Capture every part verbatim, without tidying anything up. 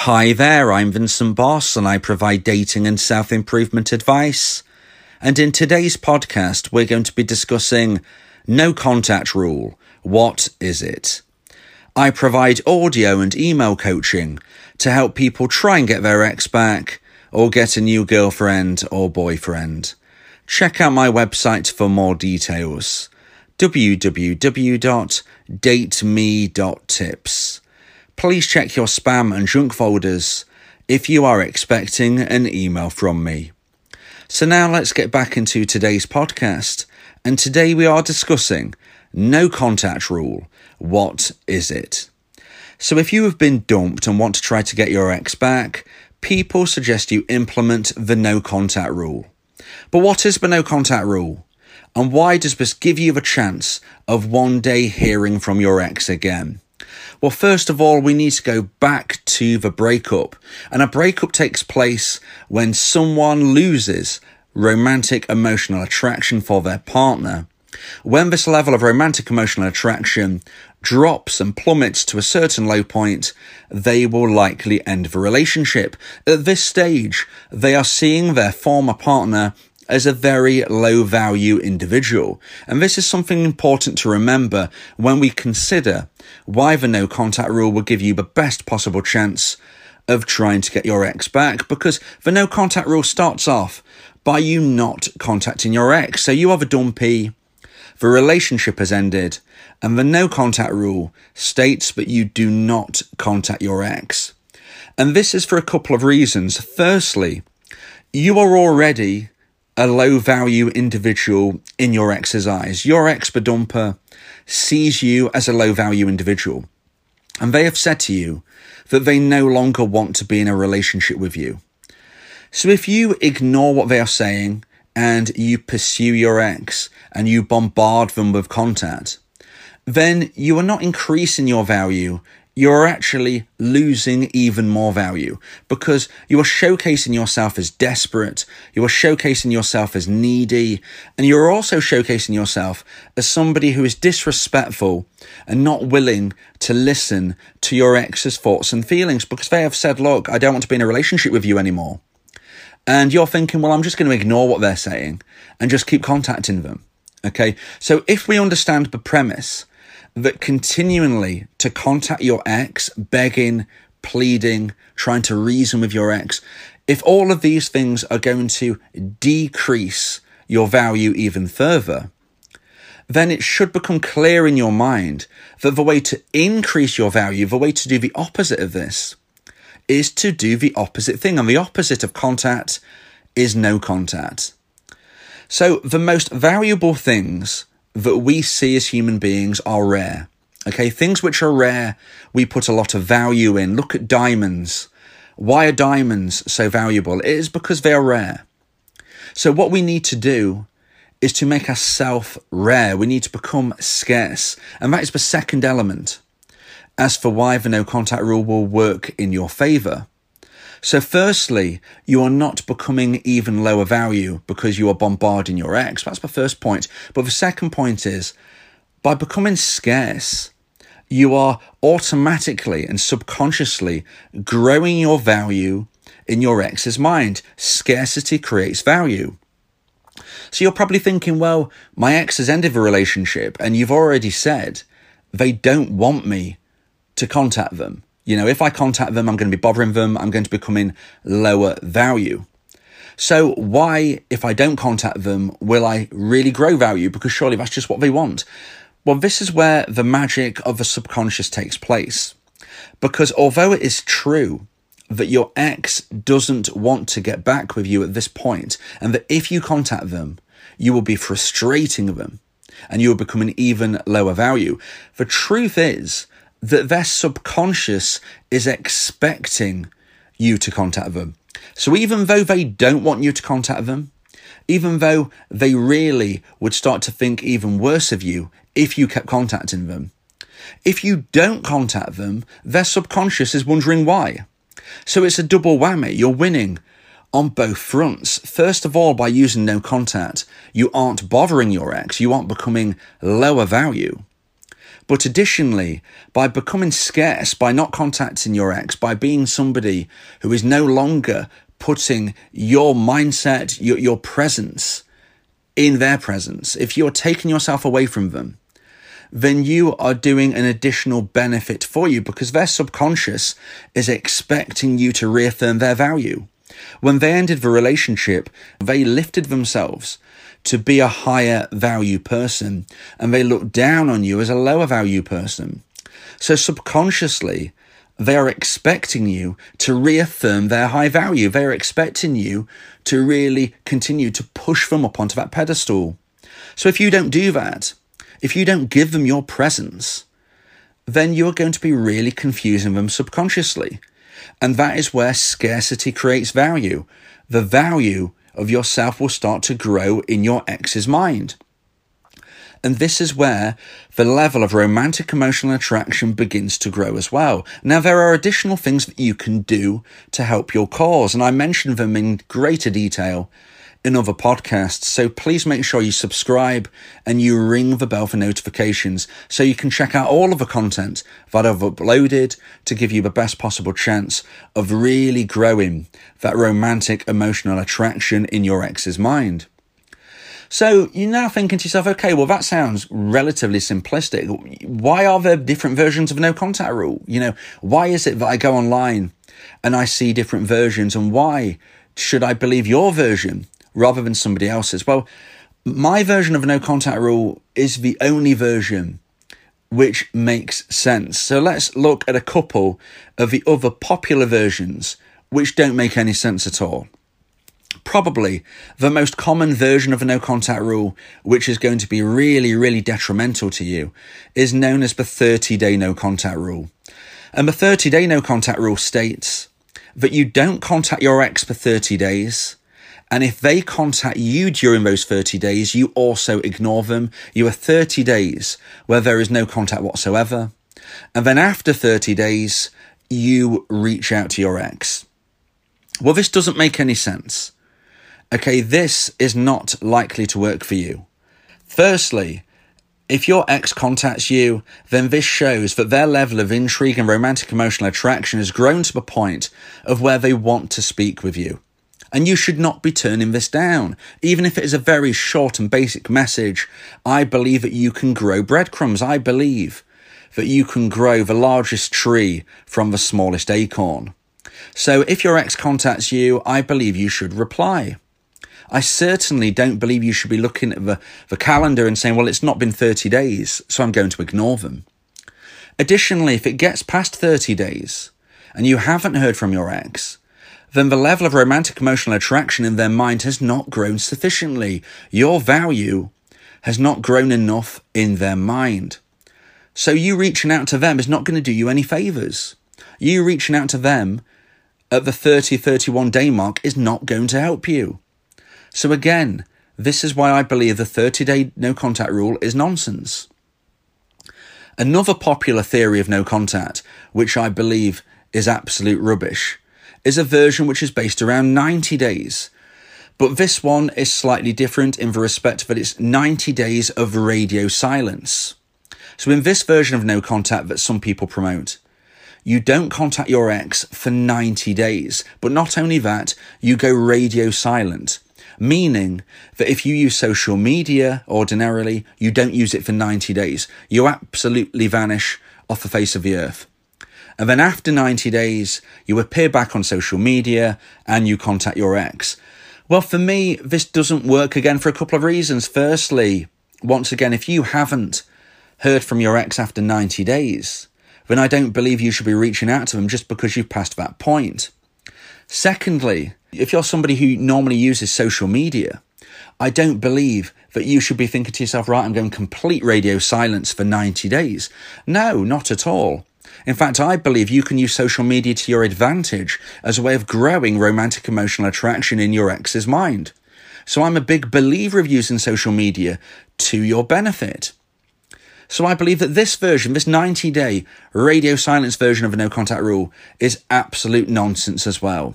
Hi there, I'm Vincent Boss and I provide dating and self-improvement advice. And in today's podcast, we're going to be discussing no contact rule. What is it? I provide audio and email coaching to help people try and get their ex back or get a new girlfriend or boyfriend. Check out my website for more details. w w w dot date me dot tips. Please check your spam and junk folders if you are expecting an email from me. So now let's get back into today's podcast. And today we are discussing no contact rule. What is it? So if you have been dumped and want to try to get your ex back, people suggest you implement the no contact rule. But what is the no contact rule? And why does this give you the chance of one day hearing from your ex again? Well, first of all, we need to go back to the breakup. And a breakup takes place when someone loses romantic emotional attraction for their partner. When this level of romantic emotional attraction drops and plummets to a certain low point, they will likely end the relationship. At this stage, they are seeing their former partner as a very low value individual. And this is something important to remember when we consider why the no contact rule will give you the best possible chance of trying to get your ex back, because the no contact rule starts off by you not contacting your ex. So you are the dumpee, the relationship has ended, and the no contact rule states that you do not contact your ex. And this is for a couple of reasons. Firstly, you are already a low value individual in your ex's eyes. Your ex, the dumper, sees you as a low value individual. And they have said to you that they no longer want to be in a relationship with you. So if you ignore what they are saying and you pursue your ex and you bombard them with contact, then you are not increasing your value. You're actually losing even more value because you are showcasing yourself as desperate, you are showcasing yourself as needy, and you're also showcasing yourself as somebody who is disrespectful and not willing to listen to your ex's thoughts and feelings because they have said, look, I don't want to be in a relationship with you anymore. And you're thinking, well, I'm just going to ignore what they're saying and just keep contacting them. Okay, so if we understand the premise that continually to contact your ex, begging, pleading, trying to reason with your ex, if all of these things are going to decrease your value even further, then it should become clear in your mind that the way to increase your value, the way to do the opposite of this, is to do the opposite thing. And the opposite of contact is no contact. So the most valuable things that we see as human beings are rare. Okay, things which are rare, we put a lot of value in. Look at diamonds. Why are diamonds so valuable? It is because they are rare. So what we need to do is to make ourselves rare. We need to become scarce. And that is the second element as for why the no contact rule will work in your favour. So firstly, you are not becoming even lower value because you are bombarding your ex. That's the first point. But the second point is, by becoming scarce, you are automatically and subconsciously growing your value in your ex's mind. Scarcity creates value. So you're probably thinking, well, my ex has ended the relationship and you've already said they don't want me to contact them. You know, if I contact them, I'm going to be bothering them. I'm going to be becoming lower value. So why, if I don't contact them, will I really grow value? Because surely that's just what they want. Well, this is where the magic of the subconscious takes place. Because although it is true that your ex doesn't want to get back with you at this point, and that if you contact them, you will be frustrating them and you will become an even lower value, the truth is that their subconscious is expecting you to contact them. So even though they don't want you to contact them, even though they really would start to think even worse of you if you kept contacting them, if you don't contact them, their subconscious is wondering why. So it's a double whammy. You're winning on both fronts. First of all, by using no contact, you aren't bothering your ex. You aren't becoming lower value. But additionally, by becoming scarce, by not contacting your ex, by being somebody who is no longer putting your mindset, your, your presence in their presence, if you're taking yourself away from them, then you are doing an additional benefit for you, because their subconscious is expecting you to reaffirm their value. When they ended the relationship, they lifted themselves to be a higher value person, and they look down on you as a lower value person. So subconsciously, they are expecting you to reaffirm their high value. They are expecting you to really continue to push them up onto that pedestal. So if you don't do that, if you don't give them your presence, then you're going to be really confusing them subconsciously. And that is where scarcity creates value. The value of yourself will start to grow in your ex's mind. And this is where the level of romantic emotional attraction begins to grow as well. Now, there are additional things that you can do to help your cause, and I mentioned them in greater detail in other podcasts. So please make sure you subscribe and you ring the bell for notifications so you can check out all of the content that I've uploaded to give you the best possible chance of really growing that romantic emotional attraction in your ex's mind. So you're now thinking to yourself, okay, well, that sounds relatively simplistic. Why are there different versions of no contact rule? You know, why is it that I go online and I see different versions, and why should I believe your version rather than somebody else's? Well, my version of a no contact rule is the only version which makes sense. So let's look at a couple of the other popular versions which don't make any sense at all. Probably the most common version of a no contact rule, which is going to be really, really detrimental to you, is known as the thirty-day no contact rule. And the thirty-day no contact rule states that you don't contact your ex for thirty days. And if they contact you during those thirty days, you also ignore them. You have thirty days where there is no contact whatsoever. And then after thirty days, you reach out to your ex. Well, this doesn't make any sense. Okay, this is not likely to work for you. Firstly, if your ex contacts you, then this shows that their level of intrigue and romantic emotional attraction has grown to the point of where they want to speak with you. And you should not be turning this down. Even if it is a very short and basic message, I believe that you can grow breadcrumbs. I believe that you can grow the largest tree from the smallest acorn. So if your ex contacts you, I believe you should reply. I certainly don't believe you should be looking at the, the calendar and saying, well, it's not been thirty days, so I'm going to ignore them. Additionally, if it gets past thirty days and you haven't heard from your ex, then the level of romantic emotional attraction in their mind has not grown sufficiently. Your value has not grown enough in their mind. So you reaching out to them is not going to do you any favours. You reaching out to them at the thirty, thirty-one day mark is not going to help you. So again, this is why I believe the thirty-day no contact rule is nonsense. Another popular theory of no contact, which I believe is absolute rubbish, is a version which is based around ninety days. But this one is slightly different in the respect that it's ninety days of radio silence. So in this version of no contact that some people promote, you don't contact your ex for ninety days. But not only that, you go radio silent. Meaning that if you use social media ordinarily, you don't use it for ninety days. You absolutely vanish off the face of the earth. And then after ninety days, you appear back on social media and you contact your ex. Well, for me, this doesn't work again for a couple of reasons. Firstly, once again, if you haven't heard from your ex after ninety days, then I don't believe you should be reaching out to them just because you've passed that point. Secondly, if you're somebody who normally uses social media, I don't believe that you should be thinking to yourself, right, I'm going complete radio silence for ninety days. No, not at all. In fact, I believe you can use social media to your advantage as a way of growing romantic emotional attraction in your ex's mind. So I'm a big believer of using social media to your benefit. So I believe that this version, this ninety-day radio silence version of a no contact rule is absolute nonsense as well.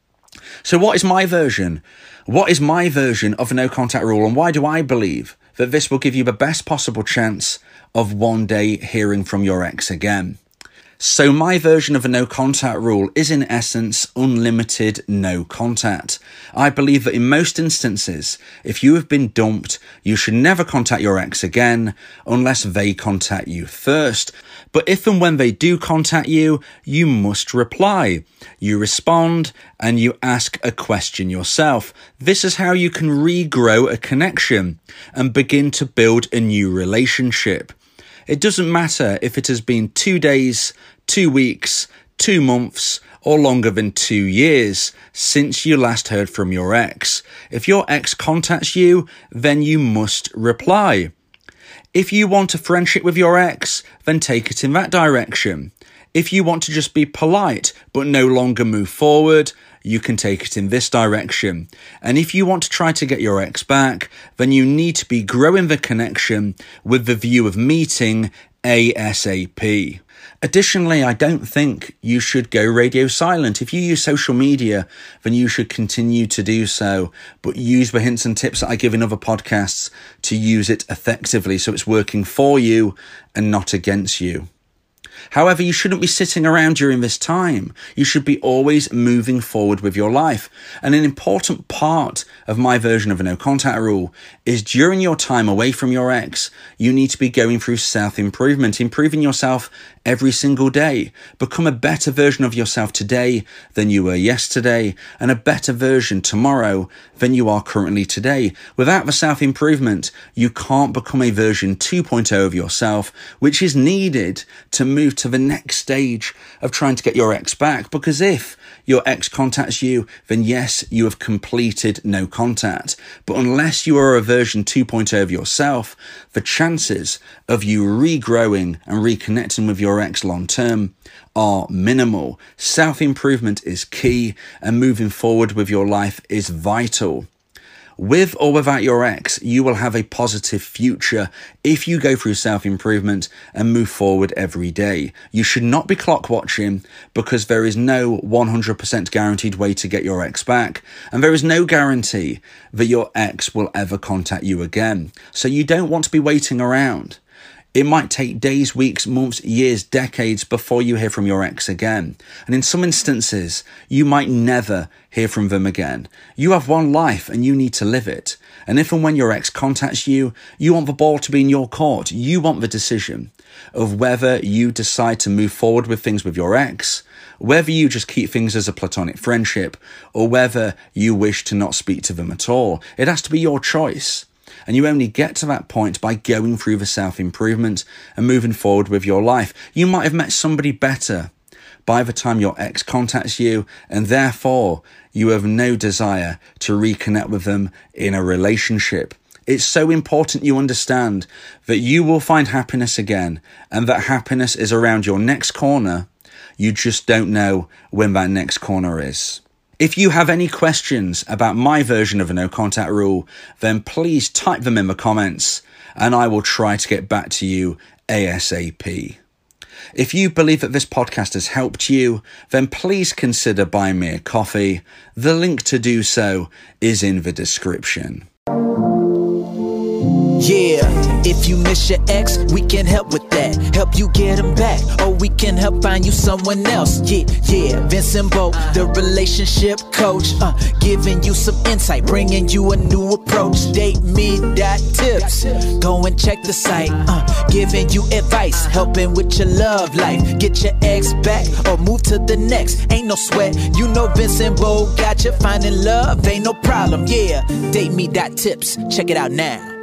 So what is my version? What is my version of a no contact rule, and why do I believe that this will give you the best possible chance of one day hearing from your ex again. So my version of a no contact rule is in essence unlimited no contact. I believe that in most instances, if you have been dumped, you should never contact your ex again unless they contact you first. But if and when they do contact you, you must reply. You respond and you ask a question yourself. This is how you can regrow a connection and begin to build a new relationship. It doesn't matter if it has been two days, two weeks, two months, or longer than two years since you last heard from your ex. If your ex contacts you, then you must reply. If you want a friendship with your ex, then take it in that direction. If you want to just be polite but no longer move forward, you can take it in this direction. And if you want to try to get your ex back, then you need to be growing the connection with the view of meeting ASAP. Additionally, I don't think you should go radio silent. If you use social media, then you should continue to do so, but use the hints and tips that I give in other podcasts to use it effectively so it's working for you and not against you. However, you shouldn't be sitting around during this time. You should be always moving forward with your life. And an important part of my version of a no contact rule is during your time away from your ex, you need to be going through self-improvement, improving yourself every single day. Become a better version of yourself today than you were yesterday, and a better version tomorrow than you are currently today. Without the self-improvement, you can't become a version two point oh of yourself, which is needed to move to the next stage of trying to get your ex back. Because if your ex contacts you, then yes, you have completed no contact. But unless you are a version two point oh of yourself, the chances of you regrowing and reconnecting with your ex long term are minimal. Self-improvement is key, and moving forward with your life is vital. With or without your ex, you will have a positive future if you go through self-improvement and move forward every day. You should not be clock watching, because there is no one hundred percent guaranteed way to get your ex back, and there is no guarantee that your ex will ever contact you again. So you don't want to be waiting around. It might take days, weeks, months, years, decades before you hear from your ex again. And in some instances, you might never hear from them again. You have one life and you need to live it. And if and when your ex contacts you, you want the ball to be in your court. You want the decision of whether you decide to move forward with things with your ex, whether you just keep things as a platonic friendship, or whether you wish to not speak to them at all. It has to be your choice. And you only get to that point by going through the self-improvement and moving forward with your life. You might have met somebody better by the time your ex contacts you, and therefore you have no desire to reconnect with them in a relationship. It's so important you understand that you will find happiness again, and that happiness is around your next corner. You just don't know when that next corner is. If you have any questions about my version of a no contact rule, then please type them in the comments and I will try to get back to you ASAP. If you believe that this podcast has helped you, then please consider buying me a coffee. The link to do so is in the description. Yeah, if you miss your ex, we can help with that. Help you get him back, or we can help find you someone else. Yeah, yeah, Vincent Bo, the relationship coach, uh, giving you some insight, bringing you a new approach. Date me dot tips, go and check the site, uh, giving you advice, helping with your love life. Get your ex back, or move to the next. Ain't no sweat, you know Vincent Bo got you. Finding love ain't no problem. Yeah, date me dot tips, check it out now.